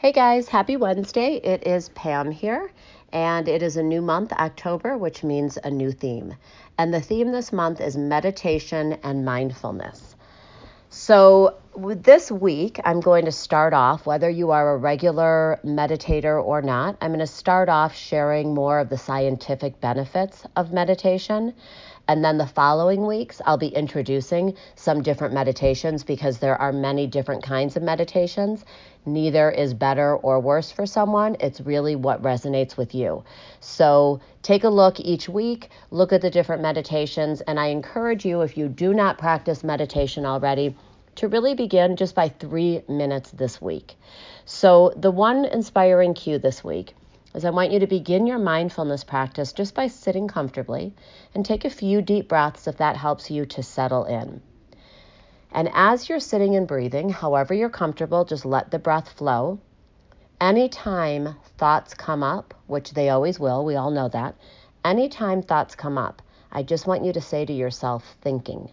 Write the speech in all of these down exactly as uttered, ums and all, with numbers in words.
Hey guys, happy Wednesday. It is Pam here, and it is a new month, October, which means a new theme. And the theme this month is meditation and mindfulness. So with this week, I'm going to start off, whether you are a regular meditator or not, I'm going to start off sharing more of the scientific benefits of meditation. And then the following weeks, I'll be introducing some different meditations because there are many different kinds of meditations. Neither is better or worse for someone. It's really what resonates with you. So take a look each week, look at the different meditations, and I encourage you, if you do not practice meditation already, to really begin just by three minutes this week. So the one inspiring cue this week is I want you to begin your mindfulness practice just by sitting comfortably and take a few deep breaths if that helps you to settle in. And as you're sitting and breathing, however you're comfortable, just let the breath flow. Anytime thoughts come up, which they always will, we all know that, anytime thoughts come up, I just want you to say to yourself, thinking.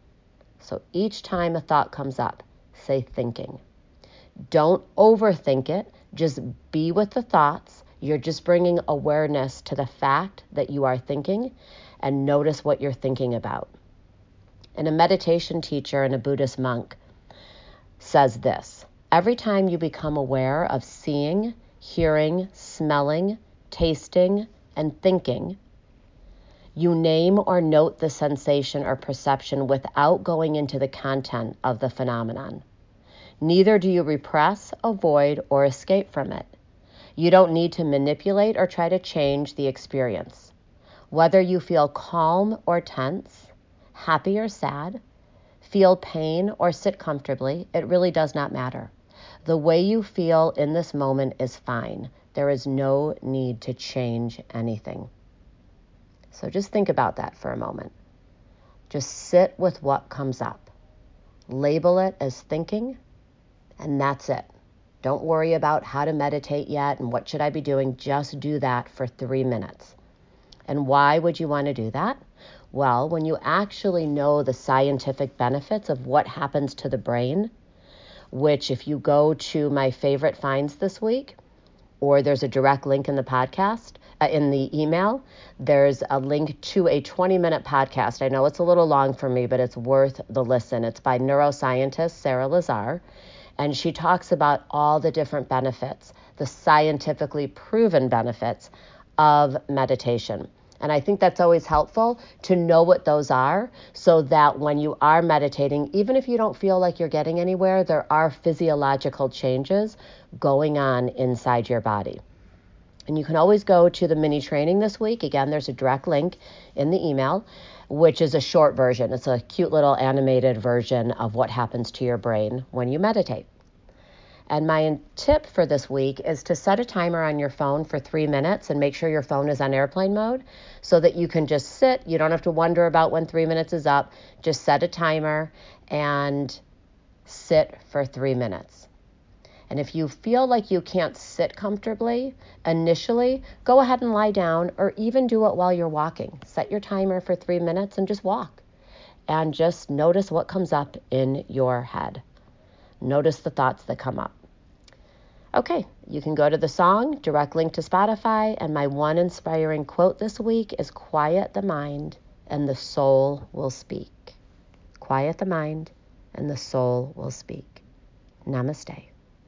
So each time a thought comes up, say thinking. Don't overthink it. Just be with the thoughts. You're just bringing awareness to the fact that you are thinking, and notice what you're thinking about. And a meditation teacher and a Buddhist monk says this: every time you become aware of seeing, hearing, smelling, tasting, and thinking, you name or note the sensation or perception without going into the content of the phenomenon. Neither do you repress, avoid, or escape from it. You don't need to manipulate or try to change the experience. Whether you feel calm or tense, happy or sad, feel pain or sit comfortably, it really does not matter. The way you feel in this moment is fine. There is no need to change anything. So just think about that for a moment. Just sit with what comes up. Label it as thinking, and that's it. Don't worry about how to meditate yet and what should I be doing. Just do that for three minutes. And why would you want to do that? Well, when you actually know the scientific benefits of what happens to the brain, which if you go to my favorite finds this week, or there's a direct link in the podcast, uh, in the email, there's a link to a twenty-minute podcast. I know it's a little long for me, but it's worth the listen. It's by neuroscientist Sarah Lazar, and she talks about all the different benefits, the scientifically proven benefits of meditation. And I think that's always helpful to know what those are, so that when you are meditating, even if you don't feel like you're getting anywhere, there are physiological changes going on inside your body. And you can always go to the mini training this week. Again, there's a direct link in the email, which is a short version. It's a cute little animated version of what happens to your brain when you meditate. And my tip for this week is to set a timer on your phone for three minutes and make sure your phone is on airplane mode so that you can just sit. You don't have to wonder about when three minutes is up. Just set a timer and sit for three minutes. And if you feel like you can't sit comfortably initially, go ahead and lie down, or even do it while you're walking. Set your timer for three minutes and just walk. And just notice what comes up in your head. Notice the thoughts that come up. Okay, you can go to the song, direct link to Spotify, and my one inspiring quote this week is quiet the mind and the soul will speak. Quiet the mind and the soul will speak. Namaste.